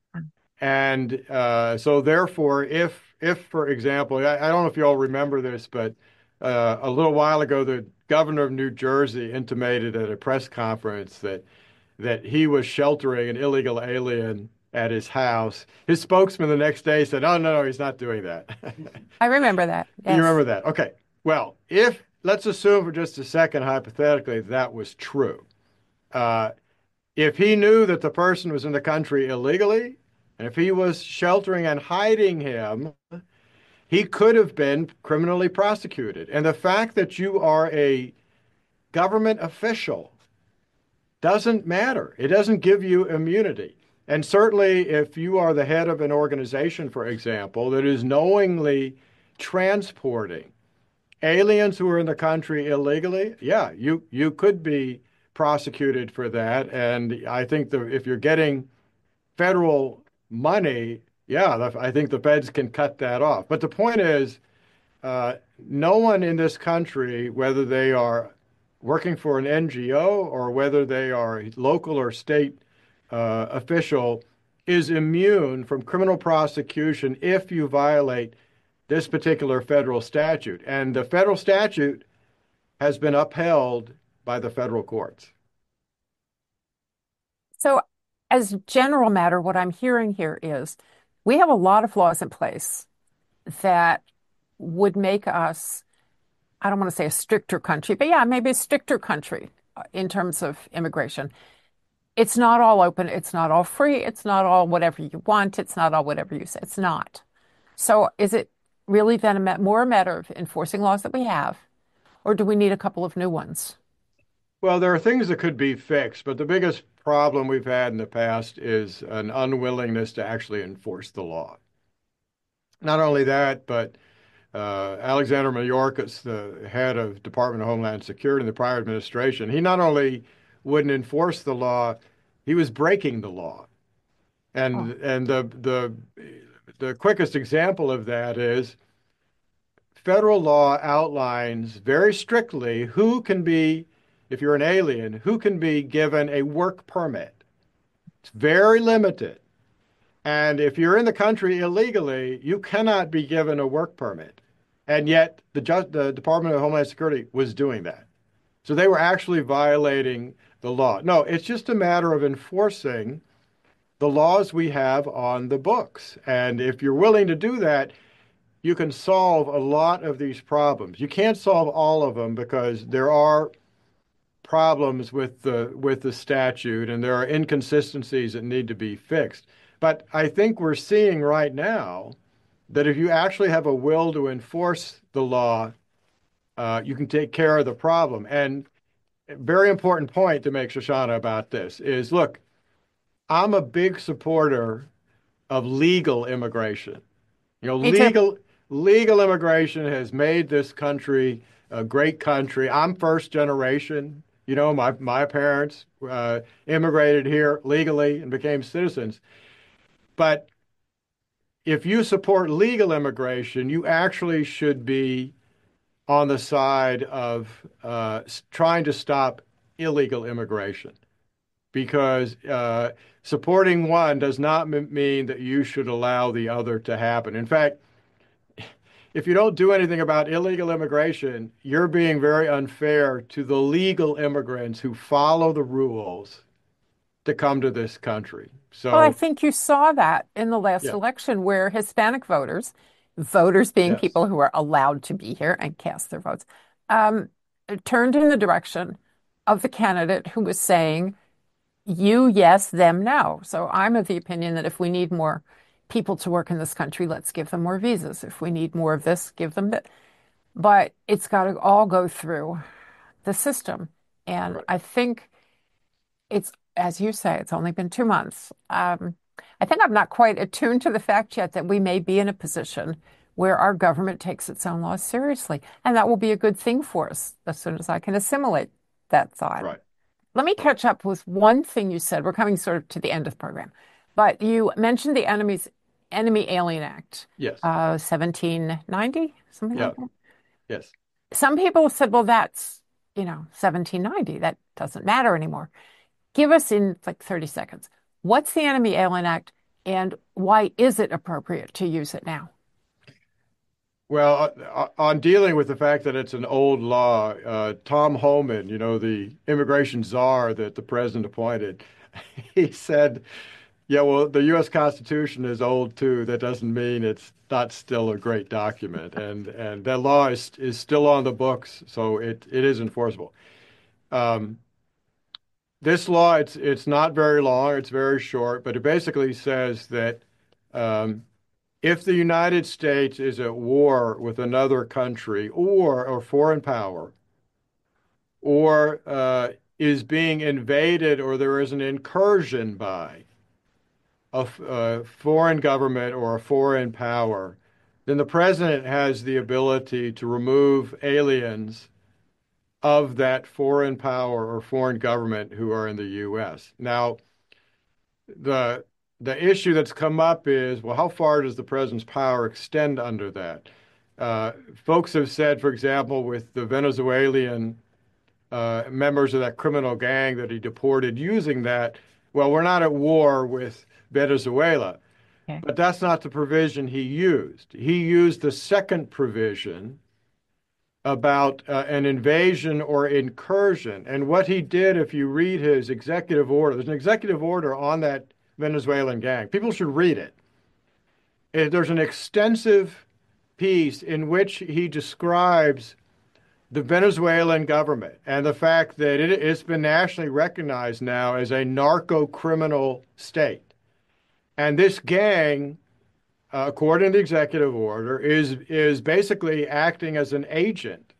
And so therefore, if for example, I don't know if you all remember this, but a little while ago, the governor of New Jersey intimated at a press conference that he was sheltering an illegal alien at his house. His spokesman the next day said, "Oh, no, no, he's not doing that." I remember that. You Yes. remember that? Okay. Well, if let's assume for just a second, hypothetically, that was true. Uh, if he knew that the person was in the country illegally, and if he was sheltering and hiding him, he could have been criminally prosecuted. And the fact that you are a government official doesn't matter. It doesn't give you immunity. And certainly, if you are the head of an organization, for example, that is knowingly transporting aliens who are in the country illegally, yeah, you could be prosecuted for that. And I think if you're getting federal money, yeah, I think the feds can cut that off. But the point is, no one in this country, whether they are working for an NGO or whether they are a local or state official, is immune from criminal prosecution if you violate this particular federal statute. And the federal statute has been upheld by the federal courts. So, as a general matter, what I'm hearing here is we have a lot of laws in place that would make us, I don't want to say a stricter country, but yeah, maybe a stricter country in terms of immigration. It's not all open, it's not all free, it's not all whatever you want, it's not all whatever you say. It's not. So, is it really then more a matter of enforcing laws that we have, or do we need a couple of new ones? Well, there are things that could be fixed, but the biggest problem we've had in the past is an unwillingness to actually enforce the law. Not only that, but Alexander Mayorkas, the head of Department of Homeland Security in the prior administration, he not only wouldn't enforce the law, he was breaking the law. Oh, And the quickest example of that is federal law outlines very strictly who can be, if you're an alien, who can be given a work permit. It's very limited. And if you're in the country illegally, you cannot be given a work permit. And yet, the Department of Homeland Security was doing that. So they were actually violating the law. No, it's just a matter of enforcing the laws we have on the books. And if you're willing to do that, you can solve a lot of these problems. You can't solve all of them because there are problems with the statute and there are inconsistencies that need to be fixed. But I think we're seeing right now that if you actually have a will to enforce the law, you can take care of the problem. And a very important point to make, Shoshana, about this is, look, I'm a big supporter of legal immigration. You know, me too. legal immigration has made this country a great country. I'm first generation. You know, my parents immigrated here legally and became citizens. But if you support legal immigration, you actually should be on the side of trying to stop illegal immigration because supporting one does not mean that you should allow the other to happen. In fact, if you don't do anything about illegal immigration, you're being very unfair to the legal immigrants who follow the rules to come to this country. Well, I So, think you saw that in the last yeah, election where Hispanic voters, voters being yes, people who are allowed to be here and cast their votes, um, turned in the direction of the candidate who was saying, you yes, them no. So I'm of the opinion that if we need more people to work in this country, let's give them more visas. If we need more of this, give them that. But it's got to all go through the system. And right. I think it's, as you say, it's only been 2 months. I think I'm not quite attuned to the fact yet that we may be in a position where our government takes its own laws seriously. And that will be a good thing for us as soon as I can assimilate that thought. Right, Let me right. catch up with one thing you said. We're coming sort of to the end of the program, but you mentioned the Enemy Alien Act, Yes. 1790, something Yeah. like that. Yes. Some people have said, well, that's, 1790. That doesn't matter anymore. Give us in like 30 seconds. What's the Enemy Alien Act and why is it appropriate to use it now? Well, on dealing with the fact that it's an old law, Tom Homan, you know, the immigration czar that the president appointed, he said, yeah, well, the U.S. Constitution is old too. That doesn't mean it's not still a great document, and that law is still on the books, so it is enforceable. Um, this law, it's not very long, it's very short, but it basically says that um, if the United States is at war with another country or foreign power, or is being invaded, or there is an incursion by a foreign government or a foreign power, then the president has the ability to remove aliens of that foreign power or foreign government who are in the U.S. Now, the the issue that's come up is, well, how far does the president's power extend under that? Folks have said, for example, with the Venezuelan members of that criminal gang that he deported using that, well, we're not at war with Venezuela. Okay. But that's not the provision he used. He used the second provision about an invasion or incursion. And what he did, if you read his executive order, there's an executive order on that Venezuelan gang. People should read it. There's an extensive piece in which he describes the Venezuelan government and the fact that it's been nationally recognized now as a narco criminal state. And this gang, according to the executive order, is basically acting as an agent,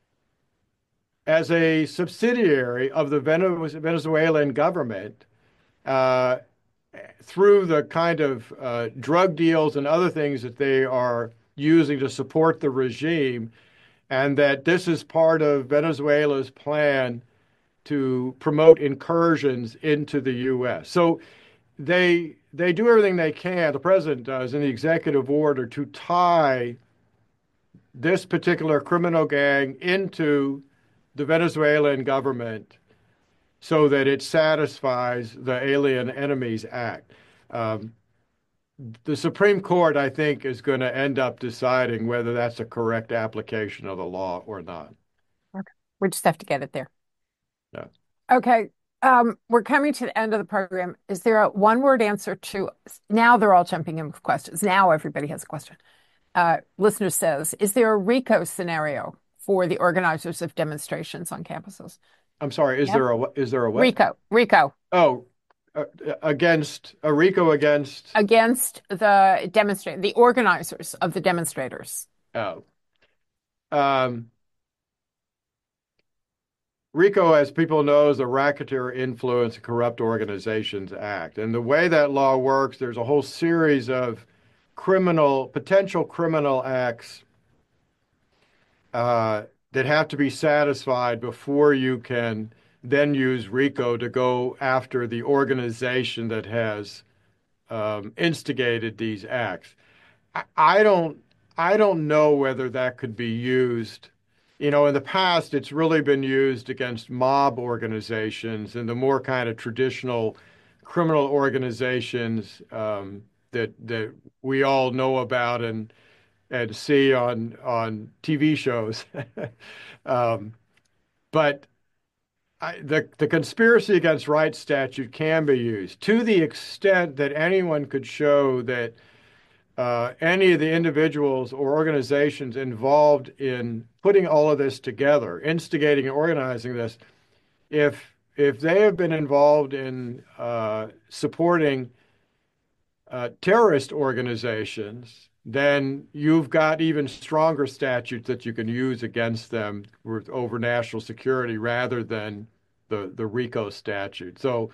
as a subsidiary of the Venezuelan government uh, through the kind of drug deals and other things that they are using to support the regime, and that this is part of Venezuela's plan to promote incursions into the U.S. So they do everything they can, the president does, in the executive order to tie this particular criminal gang into the Venezuelan government so that it satisfies the Alien Enemies Act. Um, the Supreme Court, I think, is going to end up deciding whether that's a correct application of the law or not. Okay. We just have to get it there. Yeah. Okay. We're coming to the end of the program. Is there a one-word answer to now they're all jumping in with questions. Now everybody has a question. Listener says, is there a RICO scenario for the organizers of demonstrations on campuses? I'm sorry, Yeah. is there a what? RICO Oh, against a RICO against against the organizers of the demonstrators. oh. Um, RICO, as people know, is the Racketeer Influence and Corrupt Organizations Act. And the way that law works, there's a whole series of potential criminal acts uh, that have to be satisfied before you can then use RICO to go after the organization that has instigated these acts. I, I don't, I don't know whether that could be used. You know, in the past, it's really been used against mob organizations and the more kind of traditional criminal organizations that we all know about and see on TV shows. um, but the conspiracy against rights statute can be used to the extent that anyone could show that any of the individuals or organizations involved in putting all of this together, instigating and organizing this, if they have been involved in supporting terrorist organizations, then you've got even stronger statutes that you can use against them over national security rather than the RICO statute. So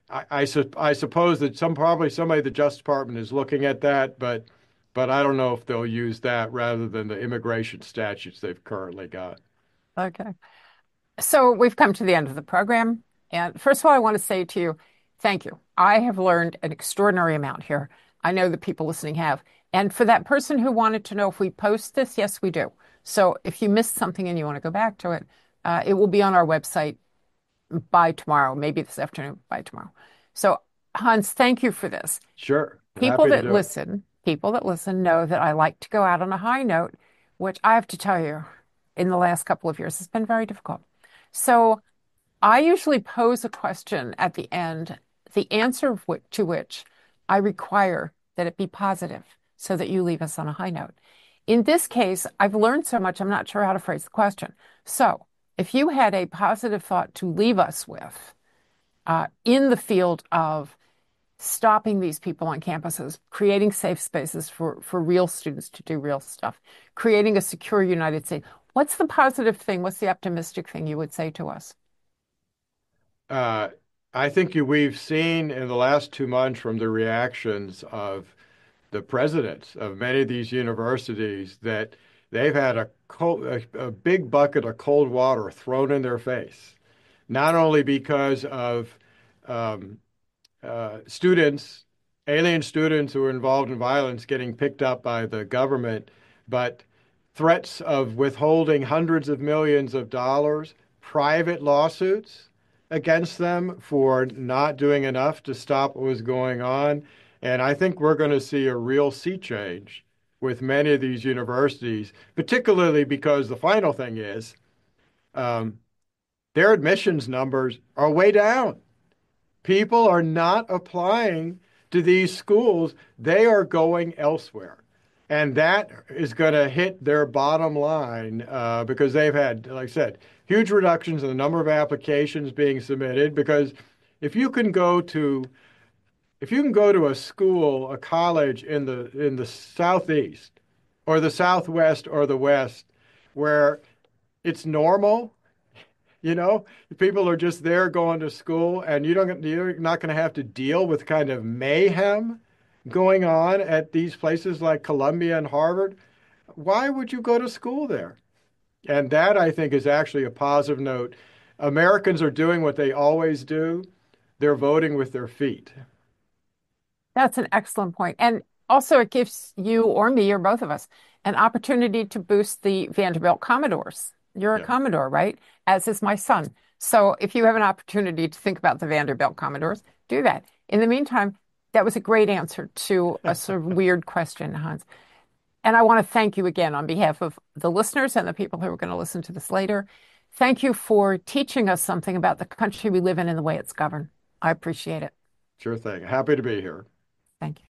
I suppose that probably somebody at the Justice Department is looking at that, but I don't know if they'll use that rather than the immigration statutes they've currently got. Okay. So we've come to the end of the program. And first of all, I want to say to you, thank you. I have learned an extraordinary amount here. I know the people listening have. And for that person who wanted to know if we post this, yes, we do. So if you missed something and you want to go back to it, it will be on our website by tomorrow, maybe this afternoon by tomorrow. So Hans, thank you for this. Sure. People Happy to that do it. listen know that I like to go out on a high note, which I have to tell you, in the last couple of years, has been very difficult. So I usually pose a question at the end, the answer to which I require that it be positive so that you leave us on a high note. In this case, I've learned so much, I'm not sure how to phrase the question. So if you had a positive thought to leave us with in the field of stopping these people on campuses, creating safe spaces for real students to do real stuff, creating a secure United States, what's the positive thing? What's the optimistic thing you would say to us? I think we've seen in the last 2 months from the reactions of the presidents of many of these universities that they've had a big bucket of cold water thrown in their face, not only because of um, students, alien students who are involved in violence getting picked up by the government, but threats of withholding hundreds of millions of dollars, private lawsuits against them for not doing enough to stop what was going on. And I think we're going to see a real sea change with many of these universities, particularly because the final thing is um, their admissions numbers are way down. People are not applying to these schools. They are going elsewhere. And that is going to hit their bottom line because they've had, like I said, huge reductions in the number of applications being submitted. Because if you can go to if you can go to a school, a college in the southeast or the southwest or the west where it's normal, you know, people are just there going to school, and you're not going to have to deal with kind of mayhem going on at these places like Columbia and Harvard. Why would you go to school there? And that, I think, is actually a positive note. Americans are doing what they always do. They're voting with their feet. That's an excellent point. And also, it gives you or me or both of us an opportunity to boost the Vanderbilt Commodores. You're a Yeah, Commodore, right? As is my son. So if you have an opportunity to think about the Vanderbilt Commodores, do that. In the meantime, that was a great answer to a sort of weird question, Hans. And I want to thank you again on behalf of the listeners and the people who are going to listen to this later. Thank you for teaching us something about the country we live in and the way it's governed. I appreciate it. sure thing. Happy to be here. Thank you.